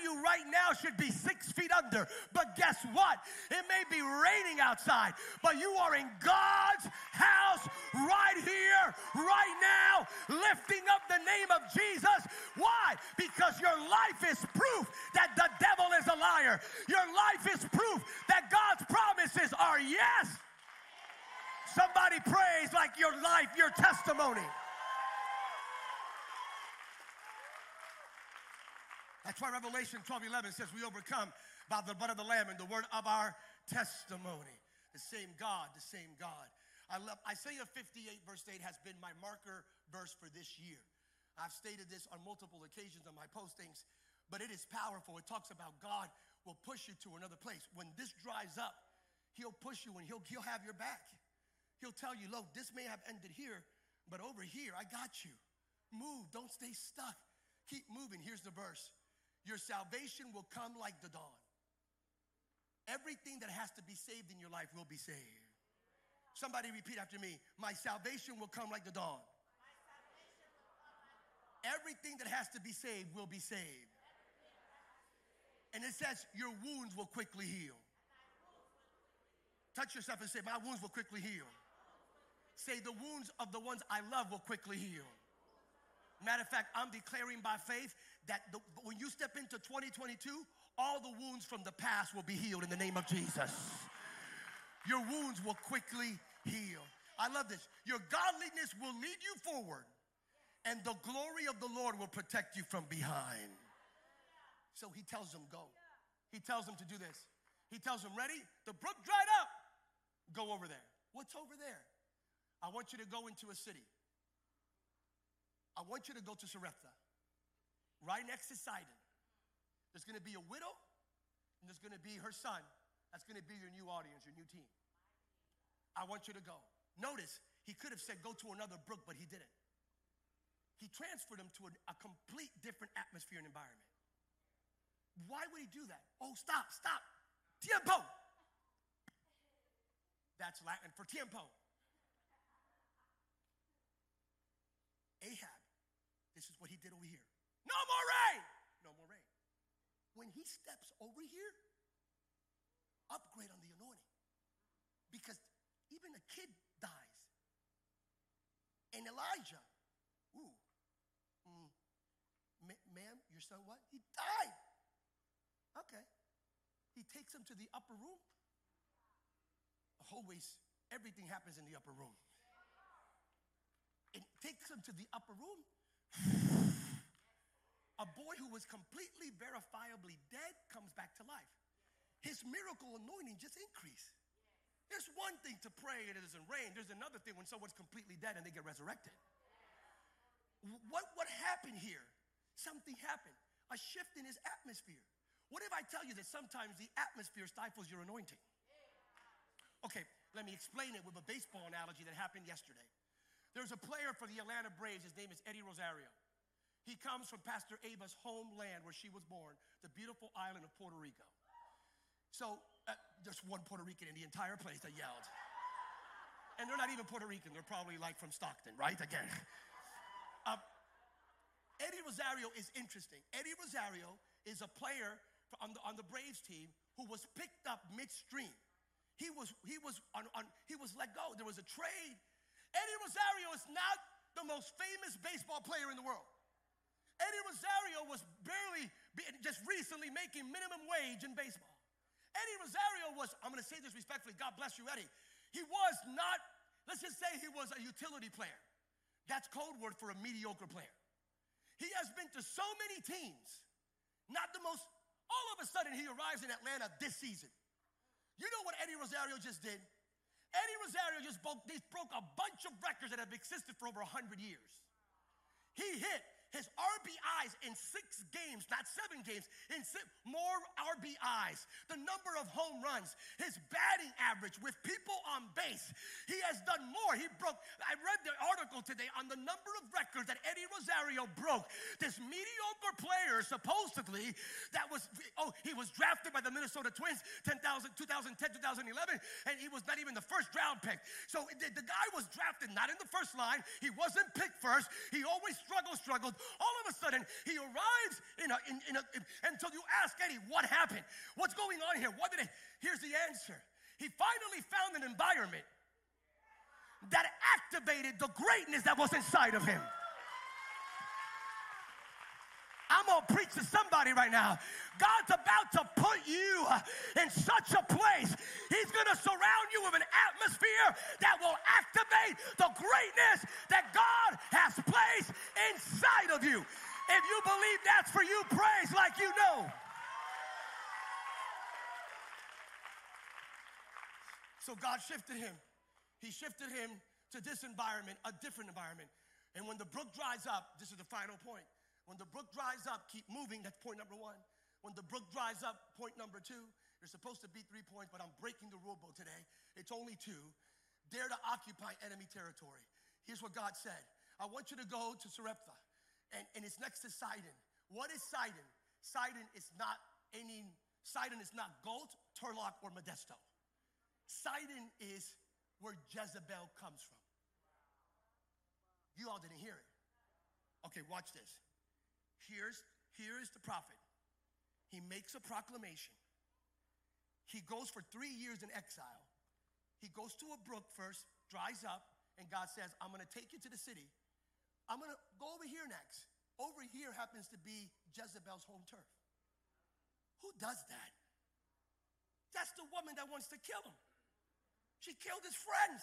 you right now should be 6 feet under. But guess what? It may be raining outside, but you are in God's house right here, right now, lifting up the name of Jesus. Why? Because your life is proof that the devil is a liar. Your life is proof that God's promises are yes. Somebody praise like your life, your testimony. That's why Revelation 12:11 says we overcome by the blood of the Lamb and the word of our testimony. The same God, the same God. Isaiah 58 verse 8 has been my marker verse for this year. I've stated this on multiple occasions on my postings, but it is powerful. It talks about God will push you to another place. When this dries up, he'll push you and he'll have your back. He'll tell you, look, this may have ended here, but over here, I got you. Move, don't stay stuck. Keep moving. Here's the verse. Your salvation will come like the dawn. Everything that has to be saved in your life will be saved. Somebody repeat after me. My salvation will come like the dawn. Everything that has to be saved will be saved. And it says your wounds will quickly heal. Touch yourself and say, my wounds will quickly heal. Say, the wounds of the ones I love will quickly heal. Matter of fact, I'm declaring by faith that when you step into 2022, all the wounds from the past will be healed in the name of Jesus. Your wounds will quickly heal. I love this. Your godliness will lead you forward, and the glory of the Lord will protect you from behind. So he tells them, go. He tells them to do this. He tells them, ready? The brook dried up. Go over there. What's over there? I want you to go into a city. I want you to go to Sarepta, right next to Sidon. There's going to be a widow, and there's going to be her son. That's going to be your new audience, your new team. I want you to go. Notice, he could have said go to another brook, but he didn't. He transferred them to a complete different atmosphere and environment. Why would he do that? Oh, stop. Tiempo. That's Latin for tiempo. Ahab, this is what he did over here. No more rain. No more rain. When he steps over here, upgrade on the anointing. Because even a kid dies. And Elijah, ma'am, your son what? He died. Okay. He takes him to the upper room. Always, everything happens in the upper room. It takes him to the upper room. A boy who was completely verifiably dead comes back to life. His miracle anointing just increased. There's one thing to pray and it doesn't rain. There's another thing when someone's completely dead and they get resurrected. What happened here? Something happened. A shift in his atmosphere. What if I tell you that sometimes the atmosphere stifles your anointing? Okay, let me explain it with a baseball analogy that happened yesterday. There's a player for the Atlanta Braves. His name is Eddie Rosario. He comes from Pastor Ava's homeland where she was born, the beautiful island of Puerto Rico. So there's one Puerto Rican in the entire place that yelled. And they're not even Puerto Rican. They're probably like from Stockton, right? Again. Eddie Rosario is interesting. Eddie Rosario is a player on the Braves team who was picked up midstream. He was let go. There was a trade. Eddie Rosario is not the most famous baseball player in the world. Eddie Rosario was just recently making minimum wage in baseball. Eddie Rosario was, I'm going to say this respectfully, God bless you, Eddie. He was not, let's just say he was a utility player. That's code word for a mediocre player. He has been to so many teams, not the most, all of a sudden he arrives in Atlanta this season. You know what Eddie Rosario just did? Eddie Rosario just broke a bunch of records that have existed for over 100 years. He hit his RBIs in 6 games, not 7 games, more RBIs, the number of home runs, his batting average with people on base. He has done more. I read the article today on the number of records that Eddie Rosario broke. This mediocre player, supposedly, he was drafted by the Minnesota Twins 2010, 2011, and he was not even the first round pick. So the guy was drafted not in the first line. He wasn't picked first. He always struggled. all of a sudden, he arrives until you ask Eddie, what happened? What's going on here? Here's the answer. He finally found an environment that activated the greatness that was inside of him. I'm going to preach to somebody right now. God's about to put you in such a place. He's going to surround you with an atmosphere that will activate the greatness that God has placed inside of you. If you believe that's for you, praise like you know. So God shifted him. He shifted him to this environment, a different environment. And when the brook dries up, this is the final point. When the brook dries up, keep moving. That's point number one. When the brook dries up, point number two. There's supposed to be 3 points, but I'm breaking the rule book today. It's only 2. Dare to occupy enemy territory. Here's what God said. I want you to go to Sarepta, and it's next to Sidon. What is Sidon? Sidon is not Gold, Turlock, or Modesto. Sidon is where Jezebel comes from. You all didn't hear it. Okay, watch this. Here is the prophet. He makes a proclamation. He goes for 3 years in exile. He goes to a brook first, dries up, and God says, I'm going to take you to the city. I'm going to go over here next. Over here happens to be Jezebel's home turf. Who does that? That's the woman that wants to kill him. She killed his friends.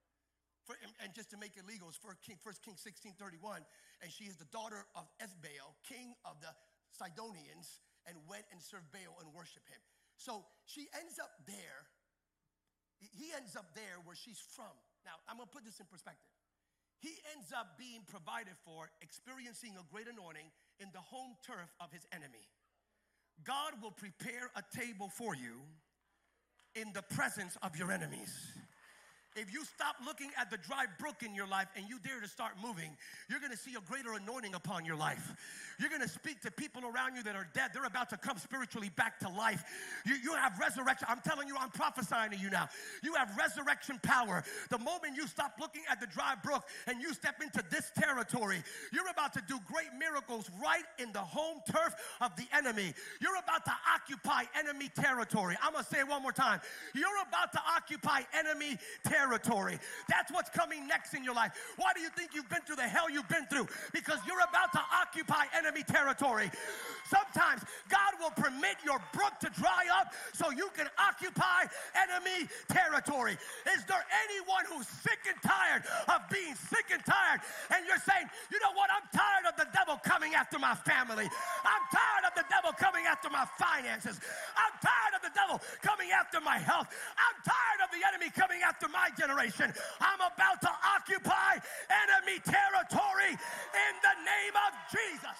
And just to make it legal, it's 1 Kings 16:31, and she is the daughter of Ethbaal, king of the Sidonians, and went and served Baal and worshiped him. So she ends up there. He ends up there where she's from. Now, I'm going to put this in perspective. He ends up being provided for, experiencing a great anointing in the home turf of his enemy. God will prepare a table for you in the presence of your enemies. If you stop looking at the dry brook in your life and you dare to start moving, you're going to see a greater anointing upon your life. You're going to speak to people around you that are dead. They're about to come spiritually back to life. You have resurrection. I'm telling you, I'm prophesying to you now. You have resurrection power. The moment you stop looking at the dry brook and you step into this territory, you're about to do great miracles right in the home turf of the enemy. You're about to occupy enemy territory. I'm going to say it one more time. You're about to occupy enemy territory. That's what's coming next in your life. Why do you think you've been through the hell you've been through? Because you're about to occupy enemy territory. Sometimes God will permit your brook to dry up so you can occupy enemy territory. Is there anyone who's sick and tired of being sick and tired, and you're saying, you know what, I'm tired of the devil coming after my family. I'm tired of the devil coming after my finances. I'm tired of the devil coming after my health. I'm tired of the enemy coming after my generation. I'm about to occupy enemy territory in the name of Jesus.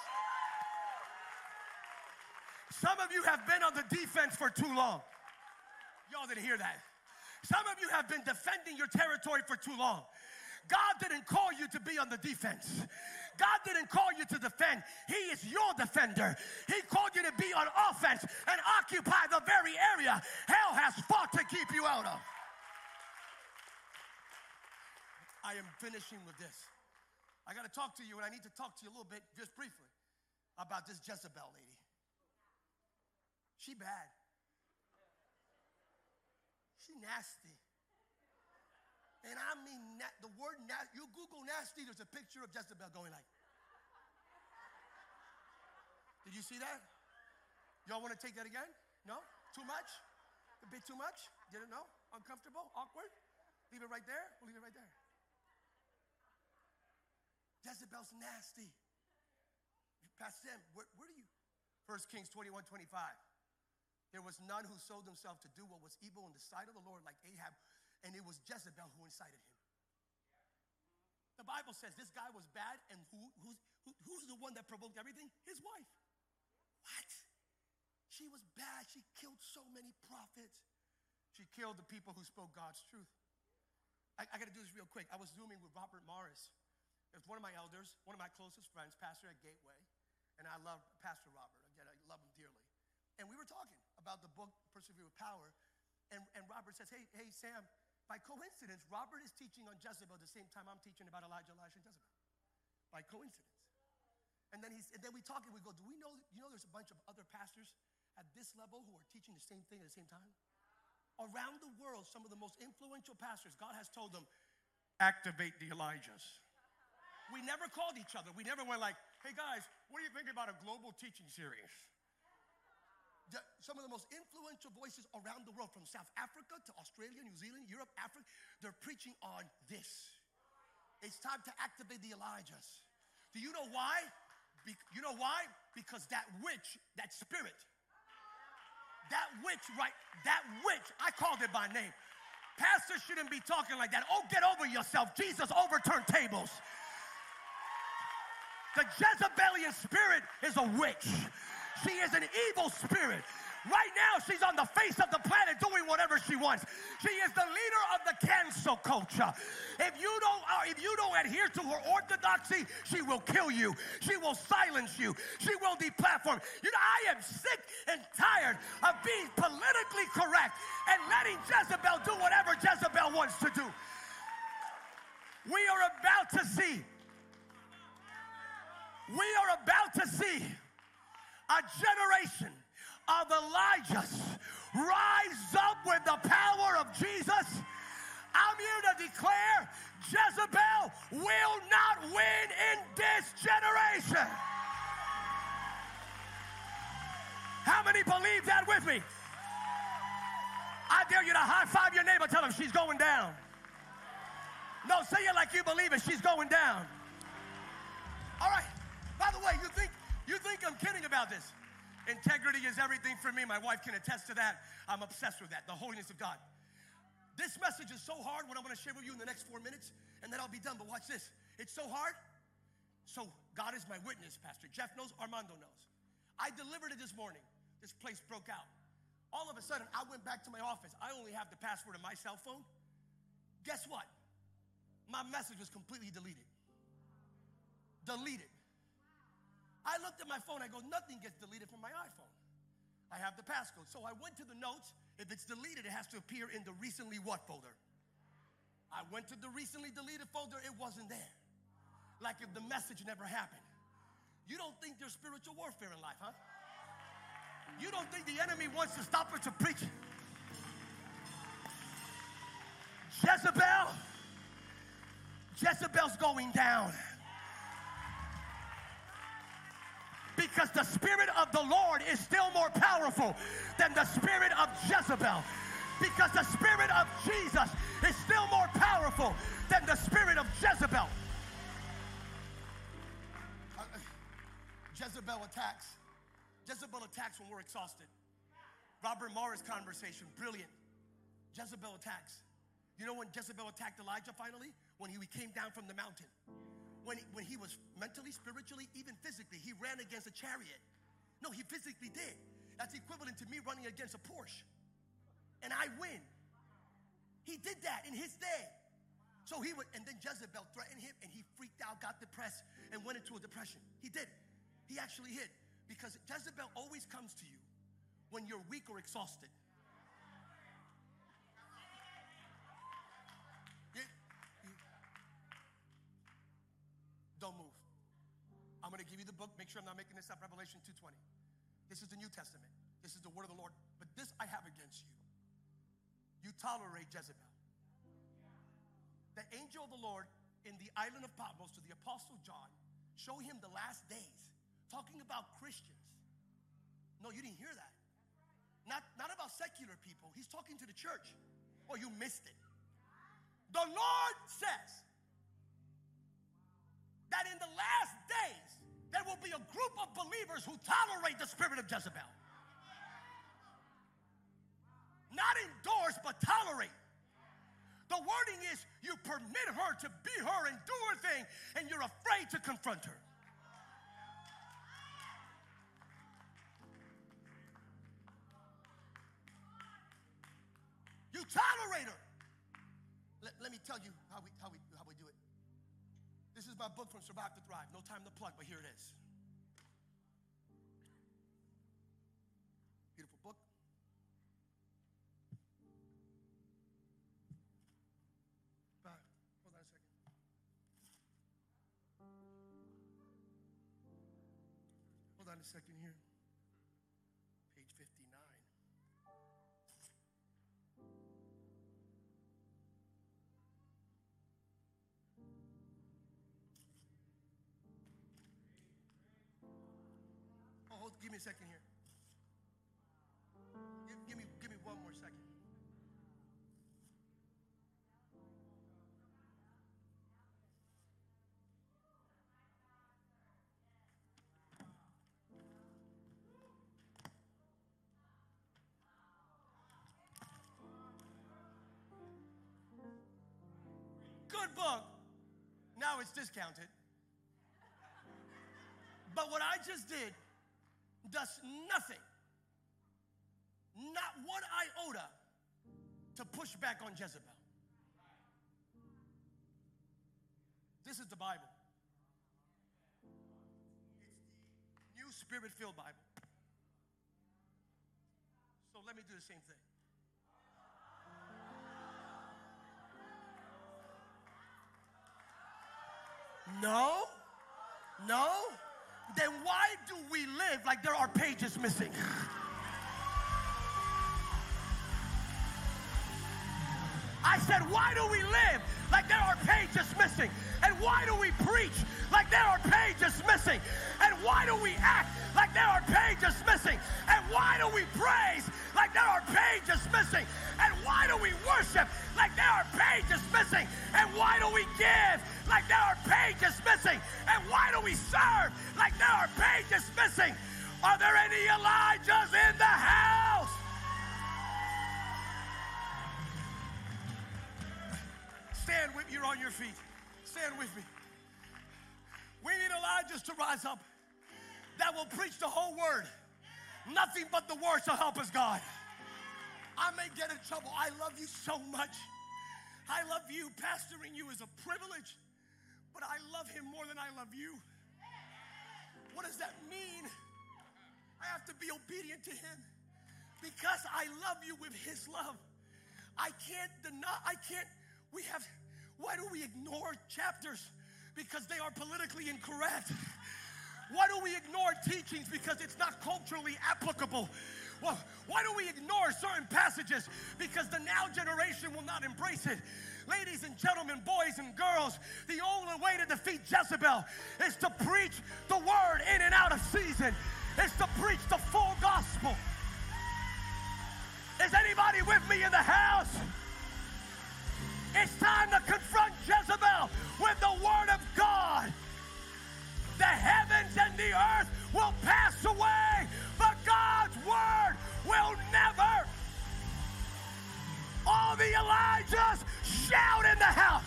Some of you have been on the defense for too long. Y'all didn't hear that. Some of you have been defending your territory for too long. God didn't call you to be on the defense. God didn't call you to defend. He is your defender. He called you to be on offense and occupy the very area hell has fought to keep you out of. I am finishing with this. I got to talk to you, and I need to talk to you a little bit, just briefly, about this Jezebel lady. She bad. She nasty. And I mean, the word nasty, you Google nasty, there's a picture of Jezebel going like. Did you see that? Y'all want to take that again? No? Too much? A bit too much? Didn't know? Uncomfortable? Awkward? Leave it right there? We'll leave it right there. Jezebel's nasty. Pastor Sam, where do you? 1 Kings 21:25. There was none who sold himself to do what was evil in the sight of the Lord like Ahab, and it was Jezebel who incited him. The Bible says this guy was bad, and who's the one that provoked everything? His wife. What? She was bad. She killed so many prophets. She killed the people who spoke God's truth. I got to do this real quick. I was Zooming with Robert Morris. It's one of my elders, one of my closest friends, pastor at Gateway, and I love Pastor Robert. Again, I love him dearly. And we were talking about the book, Persevere with Power, and Robert says, hey, Sam, by coincidence, Robert is teaching on Jezebel the same time I'm teaching about Elijah, Elisha, and Jezebel. By coincidence. And then we talk and we go, you know there's a bunch of other pastors at this level who are teaching the same thing at the same time? Around the world, some of the most influential pastors, God has told them, activate the Elijahs. We never called each other. We never went like, hey guys, what do you think about a global teaching series? Some of the most influential voices around the world, from South Africa to Australia, New Zealand, Europe, Africa, they're preaching on this. It's time to activate the Elijahs. Do you know why? You know why? Because that witch, that spirit, that witch, I called it by name. Pastors shouldn't be talking like that. Oh, get over yourself. Jesus overturned tables. The Jezebelian spirit is a witch. She is an evil spirit. Right now, she's on the face of the planet doing whatever she wants. She is the leader of the cancel culture. If you don't adhere to her orthodoxy, she will kill you. She will silence you. She will deplatform. You know, I am sick and tired of being politically correct and letting Jezebel do whatever Jezebel wants to do. We are about to see a generation of Elijahs rise up with the power of Jesus. I'm here to declare Jezebel will not win in this generation. How many believe that with me? I dare you to high five your neighbor, tell him she's going down. No, say it like you believe it, she's going down. All right, by the way, you think I'm kidding about this. Integrity is everything for me. My wife can attest to that. I'm obsessed with that, the holiness of God. This message is so hard, what I'm going to share with you in the next 4 minutes, and then I'll be done. But watch this. It's so hard. So God is my witness, Pastor Jeff knows, Armando knows. I delivered it this morning. This place broke out. All of a sudden, I went back to my office. I only have the password of my cell phone. Guess what? My message was completely deleted. Deleted. I looked at my phone, I go, nothing gets deleted from my iPhone. I have the passcode. So I went to the notes. If it's deleted, it has to appear in the recently what folder? I went to the recently deleted folder, it wasn't there. Like if the message never happened. You don't think there's spiritual warfare in life, huh? You don't think the enemy wants to stop us to preach? Jezebel's going down. Because the spirit of the Lord is still more powerful than the spirit of Jezebel. Because the spirit of Jesus is still more powerful than the spirit of Jezebel. Jezebel attacks when we're exhausted. Robert Morris conversation, brilliant. Jezebel attacks. You know when Jezebel attacked Elijah finally? When he came down from the mountain. When he was mentally, spiritually, even physically, he ran against a chariot. No, he physically did. That's equivalent to me running against a Porsche. And I win. He did that in his day. So and then Jezebel threatened him, and he freaked out, got depressed, and went into a depression. He did. He actually hid. Because Jezebel always comes to you when you're weak or exhausted. Don't move. I'm going to give you the book. Make sure I'm not making this up. Revelation 2:20. This is the New Testament. This is the word of the Lord. But this I have against you. You tolerate Jezebel. The angel of the Lord in the island of Patmos to the Apostle John, show him the last days. Talking about Christians. No, you didn't hear that. Not about secular people. He's talking to the church. Oh, you missed it. The Lord says that in the last days, there will be a group of believers who tolerate the spirit of Jezebel. Not endorse, but tolerate. The wording is you permit her to be her and do her thing, and you're afraid to confront her. You tolerate her. Let me tell you how we do it. This is my book from Survive to Thrive. No time to plug, but here it is. Beautiful book. Hold on a second. a second here. Page 59. Oh, give me a second here. Give me one more second. Good book. Now it's discounted. But what I just did does nothing, not one iota, to push back on Jezebel. This is the Bible. It's the New Spirit-filled Bible. So let me do the same thing. No? No? Then why do we live like there are pages missing? I said, why do we live like there are pages missing? And why do we preach like there are pages missing? And why do we act like there are pages missing? And why do we praise like there are pages missing? And why do we worship like there are pages missing? And why do we give like there are pages missing? And why do we serve like there are pages missing? Are there any Elijahs in the house? Stand with me. You're on your feet. Stand with me. We need Elijahs to rise up that will preach the whole word. Nothing but the word shall help us, God. I may get in trouble. I love you so much. I love you. Pastoring you is a privilege, but I love him more than I love you. What does that mean? I have to be obedient to him because I love you with his love. I can't deny, why do we ignore chapters? Because they are politically incorrect. Why do we ignore teachings? Because it's not culturally applicable. Well, why do we ignore certain passages? Because the now generation will not embrace it. Ladies and gentlemen, boys and girls, the only way to defeat Jezebel is to preach the word in and out of season. It's to preach the full gospel. Is anybody with me in the house? It's time to confront Jezebel with the word of God. The heavens and the earth will pass away, but God's word will never. All the Elijahs shout in the house.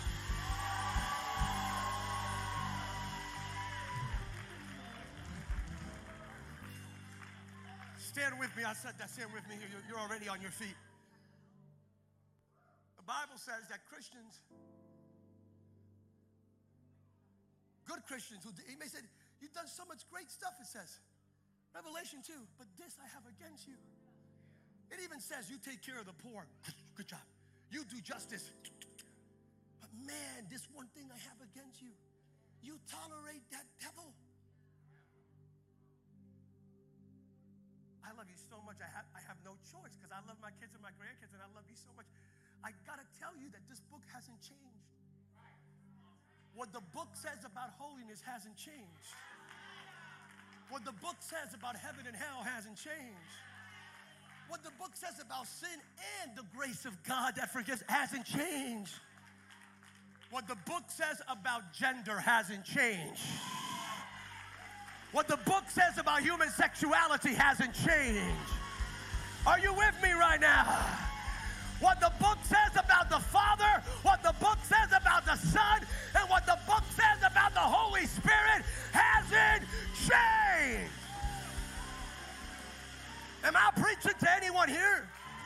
Stand with me. I said that. Stand with me. You're already on your feet. The Bible says that Christians, good Christians, he may say, you've done so much great stuff, it says. Revelation 2, but this I have against you. It even says you take care of the poor. Good job. You do justice. But man, this one thing I have against you. You tolerate that devil. I love you so much. I have no choice because I love my kids and my grandkids and I love you so much. I gotta tell you that this book hasn't changed. What the book says about holiness hasn't changed. What the book says about heaven and hell hasn't changed. What the book says about sin and the grace of God that forgives hasn't changed. What the book says about gender hasn't changed. What the book says about human sexuality hasn't changed. Are you with me right now? What the book says about the Father, what the book says about the Son, and what the book says about the Holy Spirit hasn't changed. Am I preaching to anyone here?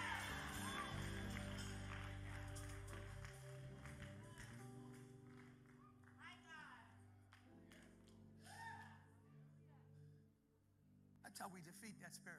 That's how we defeat that spirit.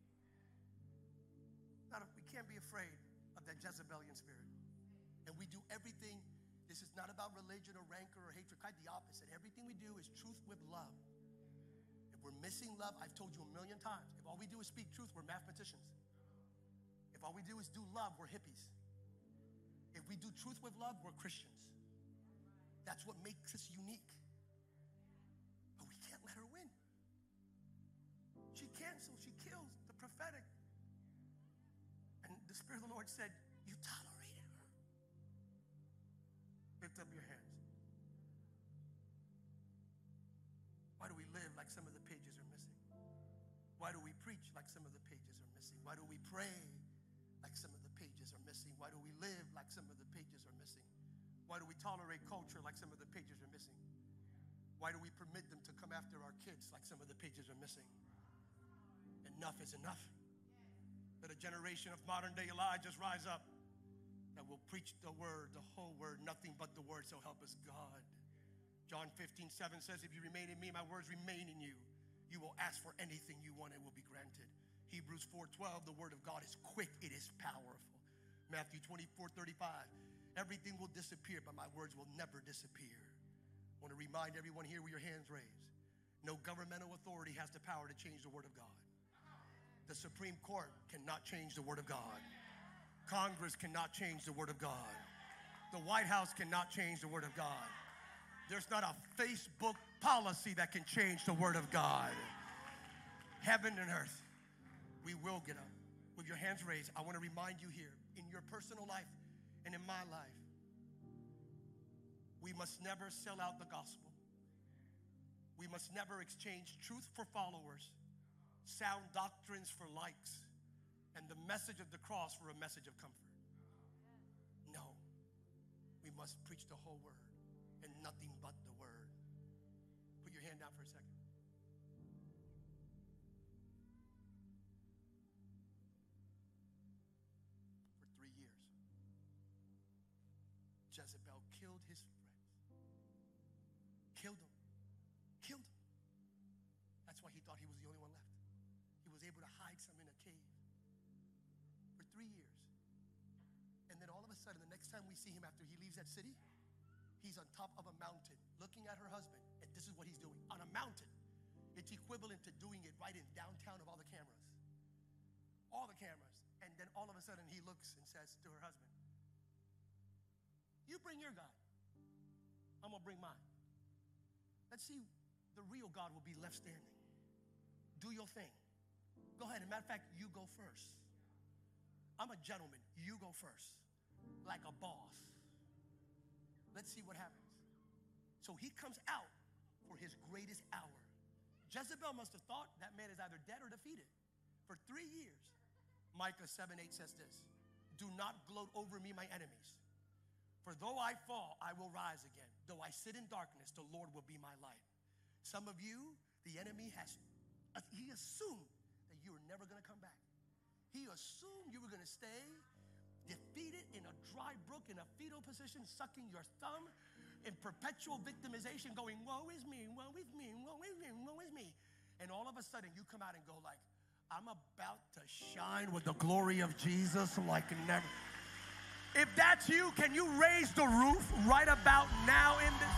We can't be afraid of that Jezebelian spirit. And we do everything. This is not about religion or rancor or hatred. Quite the opposite. Everything we do is truth with love. And If we're missing love, I've told you a million times, if all we do is speak truth, we're mathematicians. If all we do is do love, we're hippies. If we do truth with love, we're Christians. That's what makes us unique. But we can't let her win. She cancels, she kills the prophetic. And the Spirit of the Lord said, you tolerated her. Lift up your hands. Why do we live like some of the pages are missing? Why do we preach like some of the pages are missing? Why do we pray like some of the pages are missing? Why do we live like some of the pages are missing? Why do we tolerate culture like some of the pages are missing? Why do we permit them to come after our kids like some of the pages are missing? Enough is enough. Let a generation of modern day Elijahs rise up that will preach the word, the whole word, nothing but the word, so help us God. John 15:7 says, if you remain in me, my words remain in you. You will ask for anything you want, it will be granted. Hebrews 4:12, the word of God is quick, it is powerful. Matthew 24:35, everything will disappear, but my words will never disappear. I want to remind everyone here with your hands raised, no governmental authority has the power to change the word of God. The Supreme Court cannot change the word of God. Congress cannot change the word of God. The White House cannot change the word of God. There's not a Facebook policy that can change the word of God. Heaven and earth, we will get up. With your hands raised, I want to remind you here, in your personal life and in my life, we must never sell out the gospel. We must never exchange truth for followers, sound doctrines for likes, and the message of the cross for a message of comfort. No, we must preach the whole word and nothing but the word. Put your hand down for a second. For 3 years, Jezebel killed his friends. Killed them. Killed them. That's why he thought he was the only one left. He was able to hide some in a cave for 3 years. And then all of a sudden, the next time we see him after he leaves that city, he's on top of a mountain looking at her husband. And this is what he's doing on a mountain. It's equivalent to doing it right in downtown of all the cameras. All the cameras. And then all of a sudden he looks and says to her husband, you bring your God. I'm going to bring mine. Let's see, the real God will be left standing. Do your thing. Go ahead. As a matter of fact, you go first. I'm a gentleman. You go first. Like a boss. Let's see what happens. So he comes out for his greatest hour. Jezebel must have thought that man is either dead or defeated. For 3 years, Micah 7:8 says this, do not gloat over me, my enemies. For though I fall, I will rise again. Though I sit in darkness, the Lord will be my light. Some of you, the enemy he assumed that you were never going to come back. He assumed you were going to stay defeated in a dry brook in a fetal position, sucking your thumb in perpetual victimization, going, woe is me, woe is me, woe is me, woe is me. And all of a sudden you come out and go like, I'm about to shine with the glory of Jesus like never. If that's you, can you raise the roof right about now in this?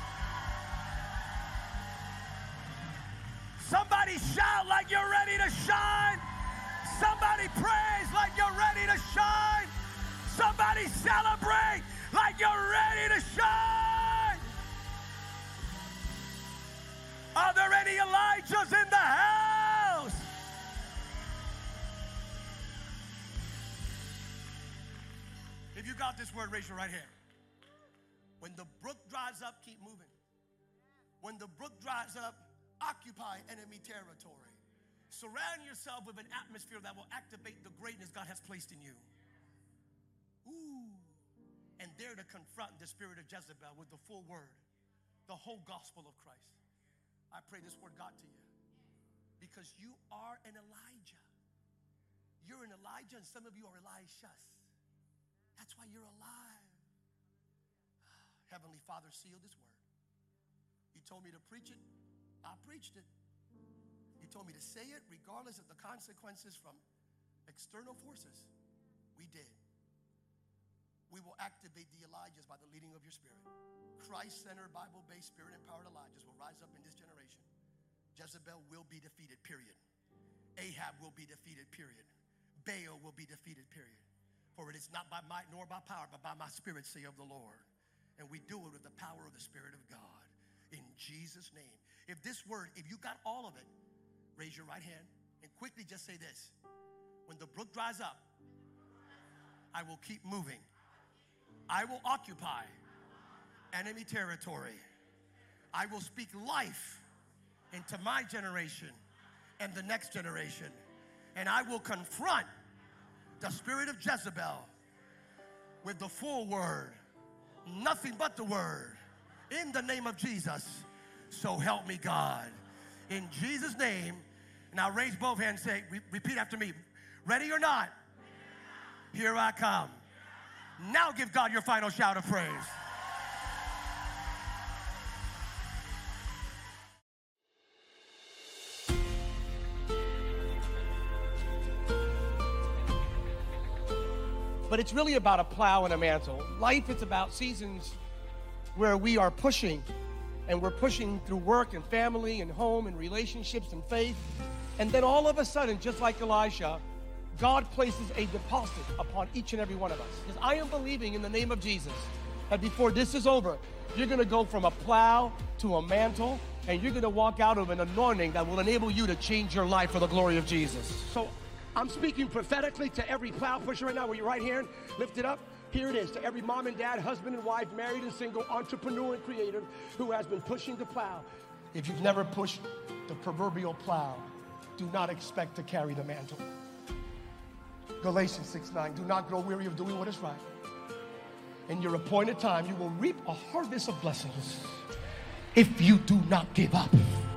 Somebody shout like you're ready to shine. Somebody praise like you're ready to shine. Somebody celebrate like you're ready to shine. Are there any Elijahs in the house? If you got this word, raise your right hand. When the brook dries up, keep moving. When the brook dries up, occupy enemy territory. Surround yourself with an atmosphere that will activate the greatness God has placed in you. Ooh. And dare to confront the spirit of Jezebel with the full word, the whole gospel of Christ. I pray this word got to you because you are an Elijah. You're an Elijah and some of you are Elishas. That's why you're alive. Heavenly Father, seal this word. You told me to preach it. I preached it. You told me to say it regardless of the consequences from external forces. We did. We will activate the Elijahs by the leading of your spirit. Christ-centered, Bible-based, spirit-empowered Elijahs will rise up in this generation Jezebel will be defeated, period. Ahab will be defeated, period. Baal will be defeated, period. For it is not by might nor by power, but by my spirit, say of the Lord. And we do it with the power of the Spirit of God. In Jesus' name. If this word, if you got all of it, raise your right hand and quickly just say this. When the brook dries up, I will keep moving. I will occupy enemy territory. I will speak life into my generation and the next generation. And I will confront the spirit of Jezebel with the full word, nothing but the word, in the name of Jesus. So help me God. In Jesus' name. Now raise both hands, say, repeat after me. Ready or not? Here I come. Now give God your final shout of praise. But it's really about a plow and a mantle. Life, it's about seasons where we are pushing, and we're pushing through work and family and home and relationships and faith. And then all of a sudden, just like Elisha, God places a deposit upon each and every one of us. Because I am believing in the name of Jesus that before this is over, you're going to go from a plow to a mantle, and you're going to walk out of an anointing that will enable you to change your life for the glory of Jesus. So I'm speaking prophetically to every plow pusher right now with your right hand lifted up. Here it is to every mom and dad, husband and wife, married and single, entrepreneur and creative who has been pushing the plow. If you've never pushed the proverbial plow, do not expect to carry the mantle. Galatians 6:9, do not grow weary of doing what is right. In your appointed time, you will reap a harvest of blessings if you do not give up.